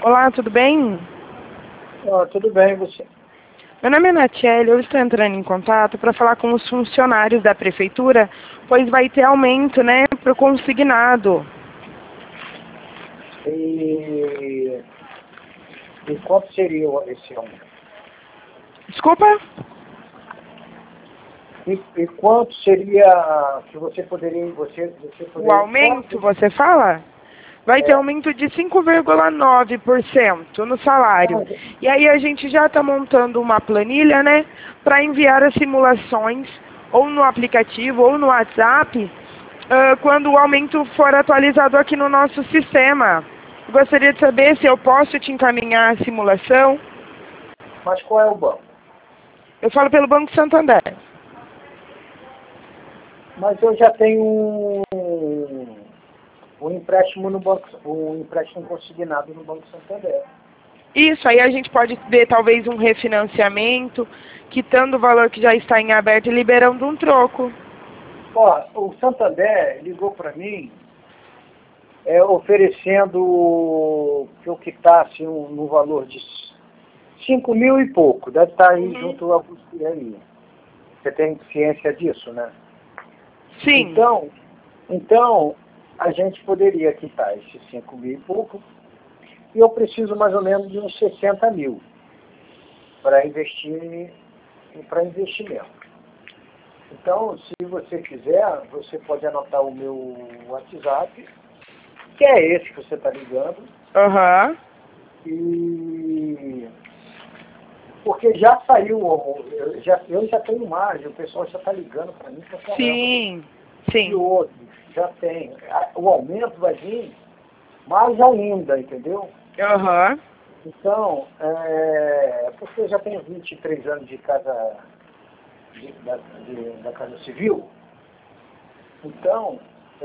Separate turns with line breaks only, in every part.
Olá, tudo bem?
Tudo bem, você?
Meu nome é Natiele, eu estou entrando em contato para falar com os funcionários da prefeitura, pois vai ter aumento, né, para o consignado.
E quanto seria esse aumento?
Desculpa?
E quanto seria que você poderia...
O aumento, você fala? Vai ter aumento de 5,9% no salário. E aí a gente já está montando uma planilha, né, para enviar as simulações, ou no aplicativo, ou no WhatsApp, quando o aumento for atualizado aqui no nosso sistema. Gostaria de saber se eu posso te encaminhar a simulação.
Mas qual é o banco?
Eu falo pelo Banco Santander.
Mas eu já tenho um empréstimo no banco, um empréstimo consignado no Banco Santander.
Isso, aí a gente pode ver talvez um refinanciamento, quitando o valor que já está em aberto e liberando um troco.
Ó, o Santander ligou para mim oferecendo que eu quitasse no valor de 5 mil e pouco. Deve estar aí junto a você aí. Você tem ciência disso, né?
Sim.
Então, a gente poderia quitar esses 5 mil e pouco, e eu preciso mais ou menos de uns 60 mil para investir para investimento. Então, se você quiser, você pode anotar o meu WhatsApp, que é esse que você está ligando.
Aham.
E porque já saiu, eu já tenho margem, o pessoal já está ligando para mim pra caramba.
Sim, sim.
E outros já tem. O aumento vai vir mais ainda, entendeu?
Aham.
Então, porque eu já tenho 23 anos de casa, da Casa Civil, então,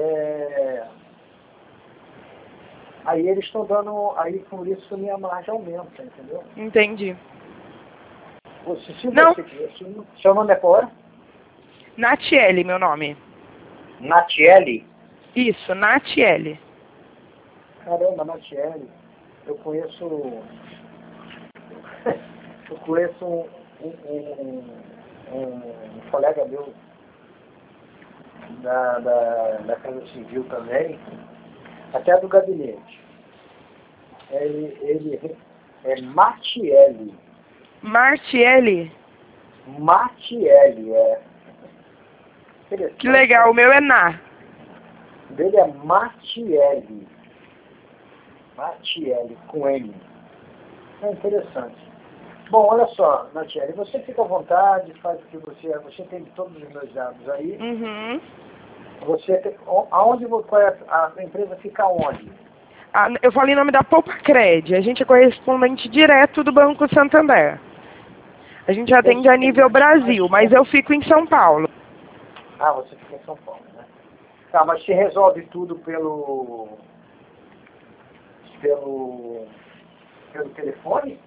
aí eles estão dando, aí por isso que a minha margem aumenta, entendeu?
Entendi.
Se
Não.
você quiser, seu nome é qual?
Natiele, meu nome.
Natiele?
Isso, Natiele.
Caramba, Natiele. Eu conheço um colega meu da Casa Civil também, até do gabinete. Ele é Martielli.
Martiele?
Martielli,
Que legal, o meu é Ná.
O dele é Martielli. Martielli, com M. É interessante. Bom, olha só, Natiele, você fica à vontade, faz o que você tem todos os meus dados aí.
Uhum.
A empresa fica onde?
Eu falei em nome da Poupa-Cred. A gente é correspondente direto do Banco Santander. A gente atende a nível Brasil, mas eu fico em São Paulo.
Ah, você fica em São Paulo, né? Tá, mas se resolve tudo pelo telefone?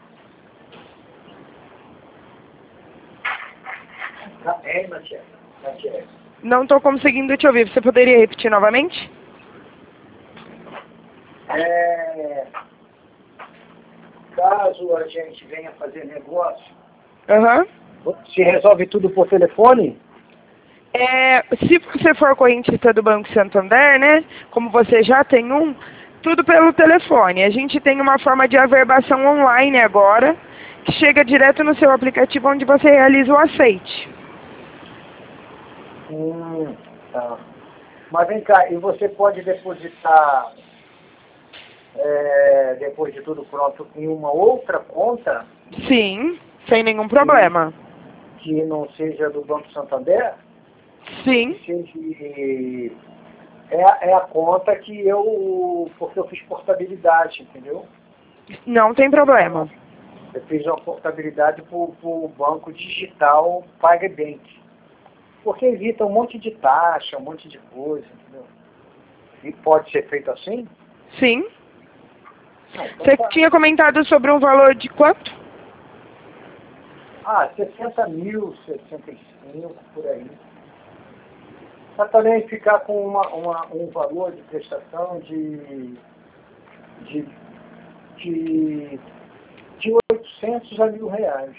Natiele.
Não estou conseguindo te ouvir. Você poderia repetir novamente?
Caso a gente venha fazer negócio,
Aham.
se resolve tudo por telefone?
Se você for correntista do Banco Santander, né? Como você já tem um, tudo pelo telefone. A gente tem uma forma de averbação online agora, que chega direto no seu aplicativo onde você realiza o aceite.
Tá. Mas vem cá, e você pode depositar, depois de tudo pronto, em uma outra conta?
Sim, sem nenhum problema.
Que não seja do Banco Santander?
Sim.
Que seja, é a conta que porque eu fiz portabilidade, entendeu?
Não tem problema.
Eu fiz uma portabilidade para o banco digital PagBank. Porque evita um monte de taxa, um monte de coisa, entendeu? E pode ser feito assim?
Sim.
Então
Você
tá.
tinha comentado sobre um valor de quanto?
60 mil, 65, por aí. Para também ficar com um valor de prestação de de 800 a R$ 1.000.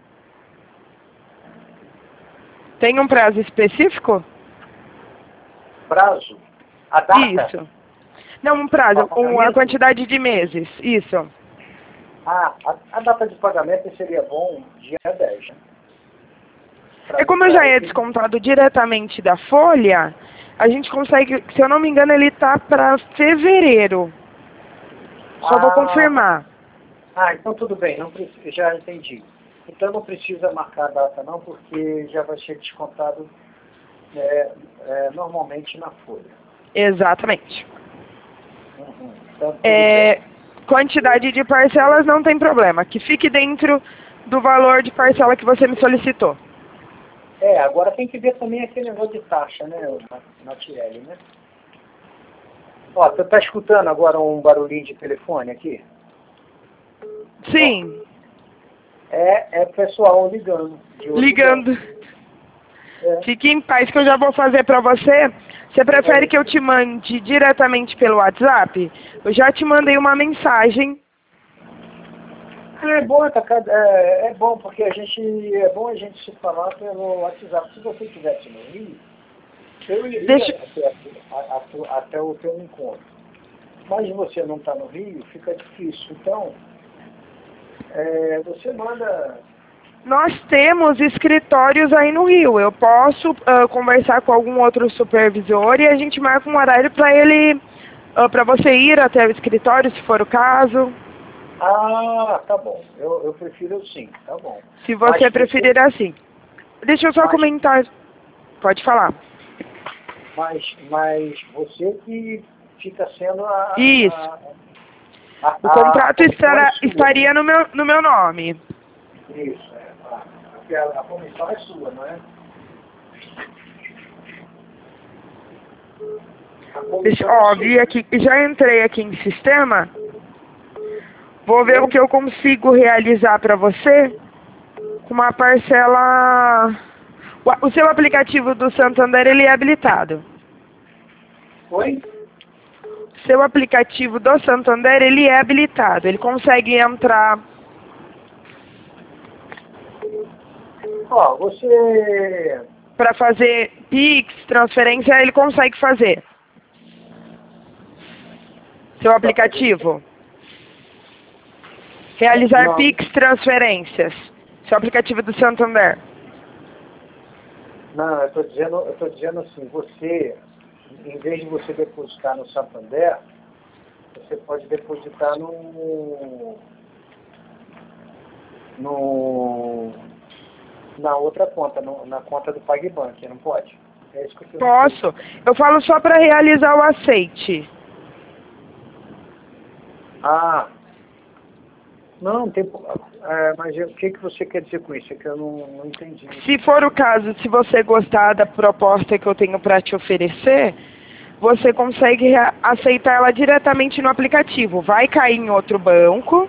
Tem um prazo específico?
Prazo? A data?
Isso. Não, um prazo, a quantidade de meses. Isso.
A data de pagamento seria bom dia 10. Né?
É como já é descontado diretamente da folha, a gente consegue, se eu não me engano, ele tá para fevereiro. Só vou confirmar.
Então tudo bem, não precisa, já entendi. Então não precisa marcar a data não, porque já vai ser descontado normalmente na folha.
Exatamente.
Então,
quantidade de parcelas não tem problema, que fique dentro do valor de parcela que você me solicitou.
Agora tem que ver também aquele negócio de taxa, né, Natiele, né? Ó, você tá escutando agora um barulhinho de telefone aqui?
Sim.
É pessoal ligando.
Ligando. Fique em paz que eu já vou fazer para você. Você prefere que eu te mande diretamente pelo WhatsApp? Eu já te mandei uma mensagem.
É bom porque é bom a gente se falar pelo WhatsApp. Se você estivesse no Rio, eu iria até o teu encontro. Mas você não está no Rio, fica difícil. Então, você manda...
Nós temos escritórios aí no Rio. Eu posso conversar com algum outro supervisor e a gente marca um horário para ele, para você ir até o escritório, se for o caso.
Tá bom. Eu prefiro assim, tá bom.
Se você preferir assim. Deixa eu só comentar. Pode falar.
Mas você que fica sendo
Isso. O contrato estaria no meu nome.
Isso, porque a comissão é sua, não é?
Vi aqui, já entrei aqui em sistema. Vou ver o que eu consigo realizar para você com uma parcela... O seu aplicativo do Santander, ele é habilitado.
Oi?
Seu aplicativo do Santander, ele é habilitado. Ele consegue entrar...
Você...
Para fazer Pix, transferência, ele consegue fazer. Seu aplicativo. Realizar Pix, transferências. Seu aplicativo do Santander.
Não, eu tô dizendo assim, você, em vez de você depositar no Santander, você pode depositar na outra conta, na conta do PagBank, não pode? É isso que eu
Posso. Eu falo só para realizar o aceite.
Não tem... mas o que você quer dizer com isso? É que eu não entendi.
Se for o caso, se você gostar da proposta que eu tenho para te oferecer, você consegue aceitar ela diretamente no aplicativo. Vai cair em outro banco.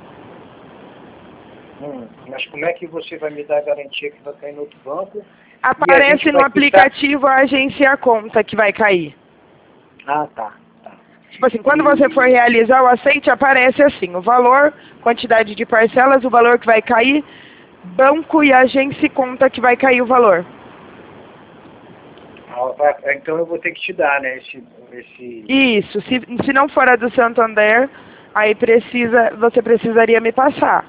Mas como é que você vai me dar a garantia que vai cair no outro banco?
Aparece no aplicativo a agência e a conta que vai cair.
Tá.
Tipo assim, quando você for realizar o aceite, aparece assim, o valor, quantidade de parcelas, o valor que vai cair, banco e agência e conta que vai cair o valor.
Então eu vou ter que te dar, né,
Isso, se não for a do Santander, aí você precisaria me passar.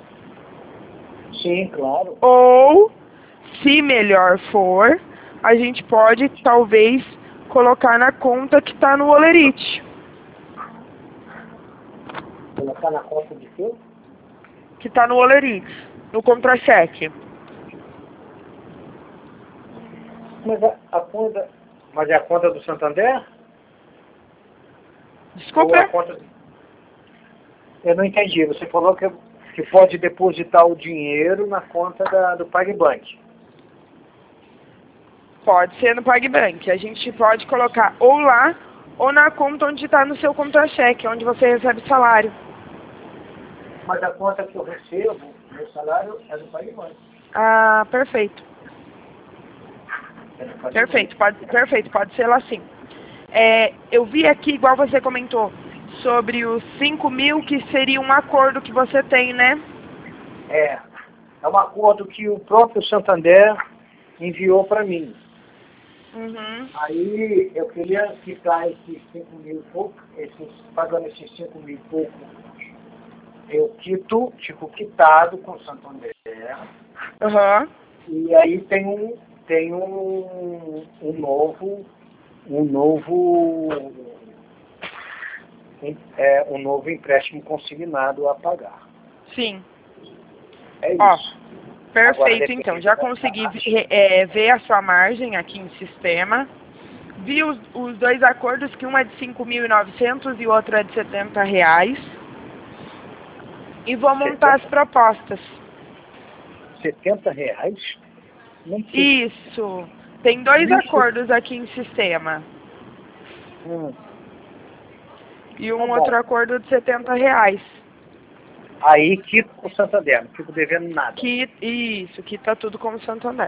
Sim, claro.
Ou, se melhor for, a gente pode, talvez, colocar na conta que está no Olerite.
Colocar na conta de quê?
Que está no Olerite, no contra-cheque.
Mas é a conta do Santander?
Desculpa.
Eu não entendi. Você falou que pode depositar o dinheiro na conta do PagBank.
Pode ser no PagBank. A gente pode colocar ou lá, ou na conta onde está no seu contra-cheque, onde você recebe salário.
Mas a conta que eu recebo, meu salário, é do PagBank.
Perfeito. Perfeito, pode ser lá sim. Eu vi aqui, igual você comentou, sobre os 5 mil, que seria um acordo que você tem, né?
É um acordo que o próprio Santander enviou para mim.
Uhum.
Aí eu queria quitar esses 5 mil e pouco, pagando esses 5 mil e pouco, eu quito, tipo, quitado com o Santander.
Uhum.
E aí tem um novo empréstimo consignado a pagar.
Sim.
É
Ó,
isso.
perfeito,
Agora,
então. Já consegui ver a sua margem aqui em sistema. Vi os dois acordos, que um é de 5.900 e o outro é de R$ 70. E vou montar as propostas.
R$ 70? Não sei.
Isso. Tem dois acordos aqui em sistema. E um outro acordo de R$ 70.
Aí quito com o Santander, não fico devendo nada.
Isso, que tá tudo como Santander.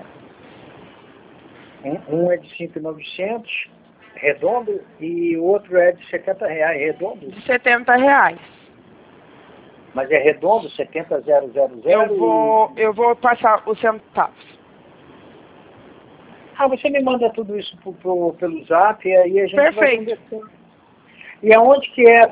Um é de 5.900, redondo, e o outro é de R$ 70, redondo.
De R$ 70.
Mas é redondo, 70.000.
Eu vou passar os centavos.
Você me manda tudo isso pelo zap, e aí a gente
Perfeito.
vai conversando. E aonde que é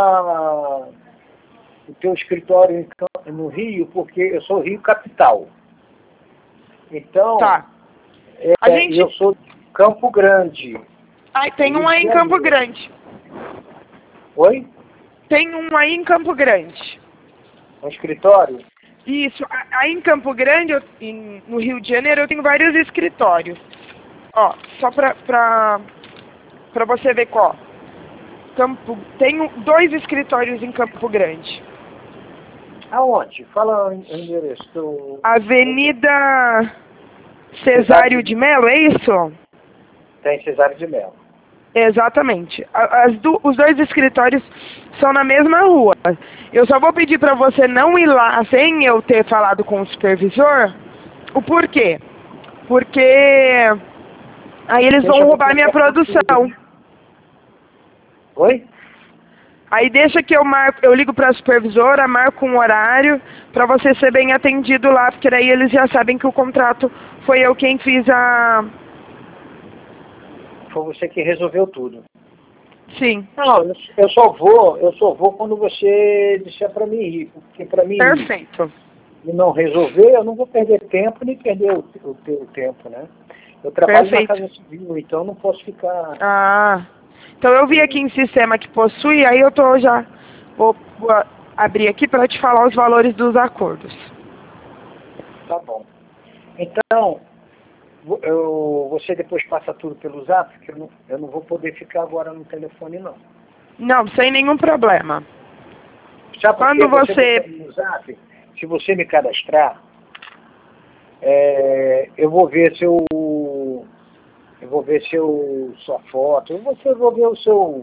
o teu escritório no Rio? Porque eu sou Rio Capital. Então,
Tá.
eu sou de Campo Grande.
Tem um aí em Campo Grande.
Oi?
Tem um aí em Campo Grande.
Um escritório?
Isso. Aí em Campo Grande, no Rio de Janeiro, eu tenho vários escritórios. Ó, só pra você ver qual. Tenho 2 escritórios em Campo Grande.
Aonde? Fala o endereço.
Avenida Cesário de Mello, é isso?
Tem Cesário de Mello.
Exatamente. Os 2 escritórios são na mesma rua. Eu só vou pedir para você não ir lá sem eu ter falado com o supervisor. O porquê? Porque aí eles vão roubar minha produção.
Oi?
Aí deixa que eu ligo para a supervisora, marco um horário para você ser bem atendido lá, porque daí eles já sabem que o contrato foi eu quem fiz a...
Foi você que resolveu tudo.
Sim.
Não, eu só vou quando você disser para mim ir, porque para mim
Perfeito.
e não resolver, eu não vou perder tempo nem perder o teu tempo, né? Eu trabalho na Casa Civil, então eu não posso ficar...
Então eu vi aqui em sistema que possui, aí vou abrir aqui para te falar os valores dos acordos.
Tá bom. Então, você depois passa tudo pelo zap, porque eu não vou poder ficar agora no telefone, não.
Não, sem nenhum problema.
Sabe
quando você...
No zap, se você me cadastrar, eu vou ver sua foto, eu vou ver o seu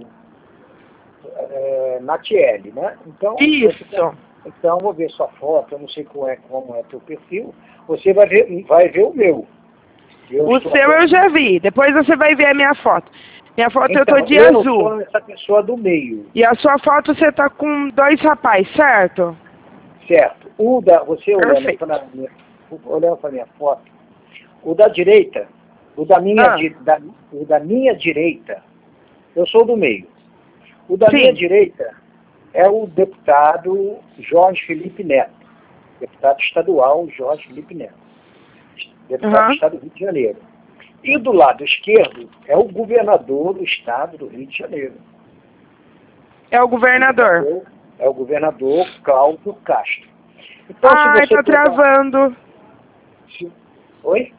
Natiele, né? Então,
isso.
Então, eu vou ver sua foto, eu não sei como é teu perfil, você vai ver o meu.
O seu eu já vi, depois você vai ver a minha foto. Minha foto então, eu tô de azul.
Eu sou essa pessoa do meio.
E a sua foto você tá com 2 rapazes, certo?
Certo. Você olhando para minha foto, o da direita, o da minha direita, eu sou do meio. O da minha direita é o deputado Jorge Felipe Neto, deputado estadual Jorge Felipe Neto, deputado do estado do Rio de Janeiro. E do lado esquerdo é o governador do estado do Rio de Janeiro.
É o governador.
É o governador Cláudio Castro. Então,
se você tá travando.
Oi?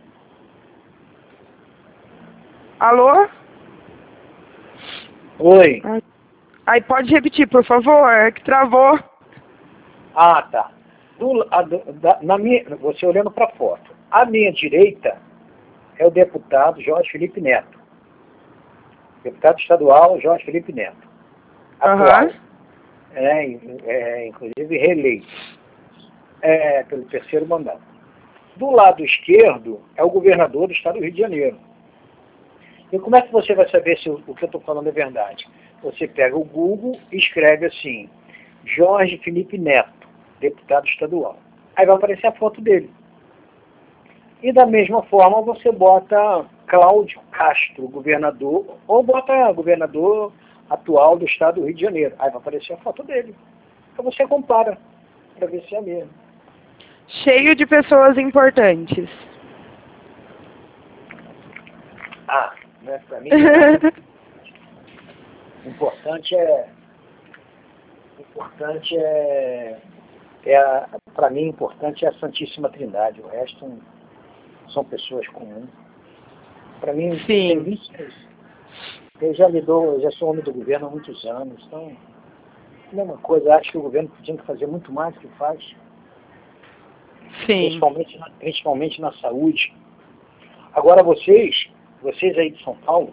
Alô?
Oi.
Aí pode repetir, por favor, é que travou.
Tá. Você olhando para a foto. À minha direita é o deputado Jorge Felipe Neto. Deputado estadual Jorge Felipe Neto. Atual. Inclusive reeleito. Pelo 3º mandato. Do lado esquerdo é o governador do estado do Rio de Janeiro. E como é que você vai saber se o que eu estou falando é verdade? você pega o Google e escreve assim, Jorge Felipe Neto, deputado estadual. Aí vai aparecer a foto dele. E da mesma forma você bota Cláudio Castro, governador, ou bota governador atual do estado do Rio de Janeiro. Aí vai aparecer a foto dele. Então você compara para ver se é mesmo.
Cheio de pessoas importantes.
Né, para mim, importante para mim, importante é a Santíssima Trindade. O resto são pessoas comuns. Para mim,
Sim.
eu já sou homem do governo há muitos anos, então, mesma coisa, acho que o governo tinha que fazer muito mais do que faz.
Sim.
Principalmente na saúde. Agora vocês aí de São Paulo,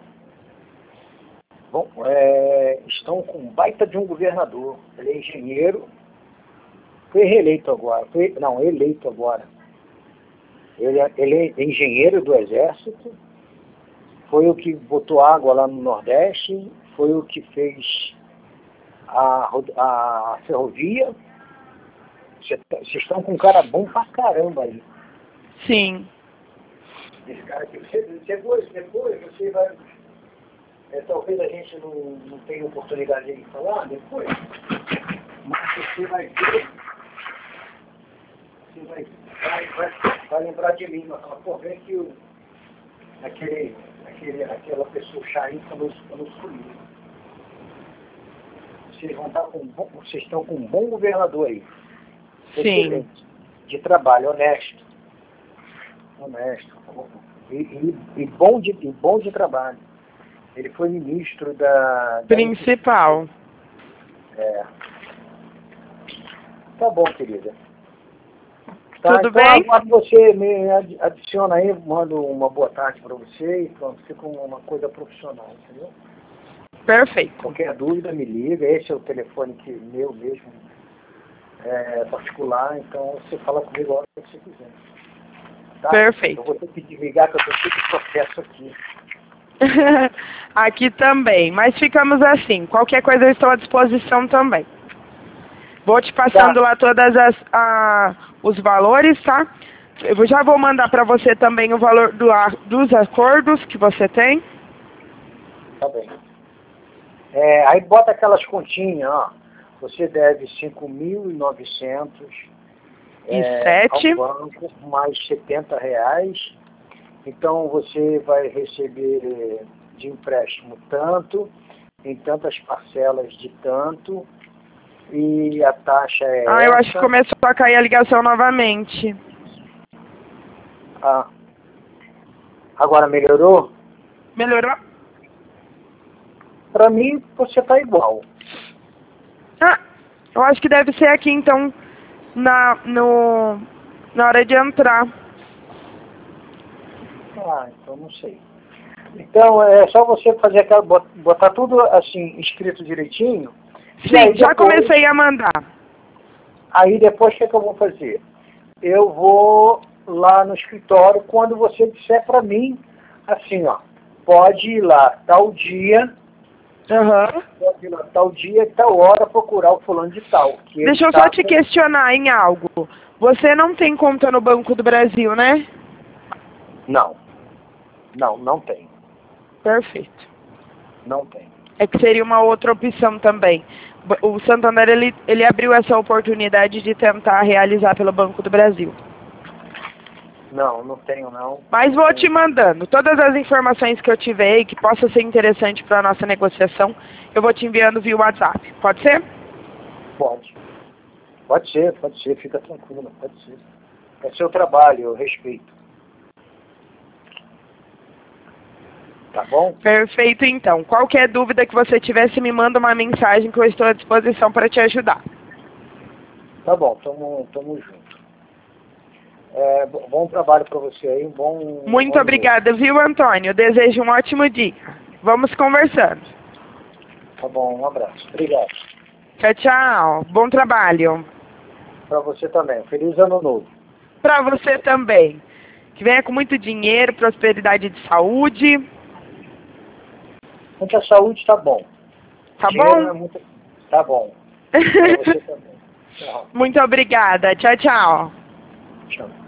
estão com um baita de um governador. Ele é engenheiro, foi reeleito agora, eleito agora. Ele é engenheiro do Exército, foi o que botou água lá no Nordeste, foi o que fez a ferrovia. Vocês estão com um cara bom pra caramba aí.
Sim.
Esse cara aqui, depois você vai... talvez a gente não tenha oportunidade de falar depois, mas você vai ver, você vai lembrar de mim, vai falar, pô, vem que aquela pessoa Chain falou comigo. Vocês estão com um bom governador aí.
Sim.
De trabalho, honesto. E bom de trabalho. Ele foi ministro da
Principal.
Tá bom, querida.
Tudo
então
bem?
Agora você me adiciona aí, mando uma boa tarde para você e pronto, fica uma coisa profissional, entendeu?
Perfeito.
Qualquer dúvida me liga, esse é o telefone meu mesmo, particular, então você fala comigo a hora que você quiser. Tá?
Perfeito.
Eu vou ter que desligar que eu estou cheio de processo aqui.
Aqui também, mas ficamos assim. Qualquer coisa eu estou à disposição também. Vou te passando lá todas os valores, tá? Eu já vou mandar para você também o valor dos acordos que você tem.
Tá bem. Aí bota aquelas continhas, ó. Você deve 5.900 ao banco, mais R$70. Então você vai receber de empréstimo tanto, em tantas parcelas de tanto, e a taxa é essa.
Eu acho que começou a cair a ligação novamente.
Agora melhorou?
Melhorou?
Para mim, você tá igual.
Eu acho que deve ser aqui, então, na hora de entrar.
Então não sei. Então, é só você fazer aquela, botar tudo assim, escrito direitinho.
Sim, já comecei a mandar.
Aí depois o que eu vou fazer? Eu vou lá no escritório quando você disser para mim, assim, ó, pode ir lá tal dia, pode ir lá tal dia e tal hora procurar o fulano de tal.
Deixa eu só te questionar em algo. Você não tem conta no Banco do Brasil, né?
Não tem.
Perfeito.
Não tem.
É que seria uma outra opção também. O Santander, ele abriu essa oportunidade de tentar realizar pelo Banco do Brasil.
Não tenho não.
Mas vou te mandando. Todas as informações que eu tiver que possa ser interessante para a nossa negociação, eu vou te enviando via WhatsApp. Pode ser?
Pode. Pode ser. Fica tranquilo. Pode ser. É seu trabalho, eu respeito. Tá bom?
Perfeito, então. Qualquer dúvida que você tiver, me manda uma mensagem que eu estou à disposição para te ajudar.
Tá bom, tamo junto. Bom trabalho para você aí,
Muito obrigada, viu, Antônio? Eu desejo um ótimo dia. Vamos conversando.
Tá bom, um abraço. Obrigado.
Tchau, tchau. Bom trabalho.
Para você também. Feliz ano novo.
Para você também. Que venha com muito dinheiro, prosperidade de saúde.
Muita saúde tá bom.
Tá
Dinheiro
bom?
é muito... Tá bom. Pra você também. Tchau.
Muito obrigada. Tchau, tchau.
Tchau.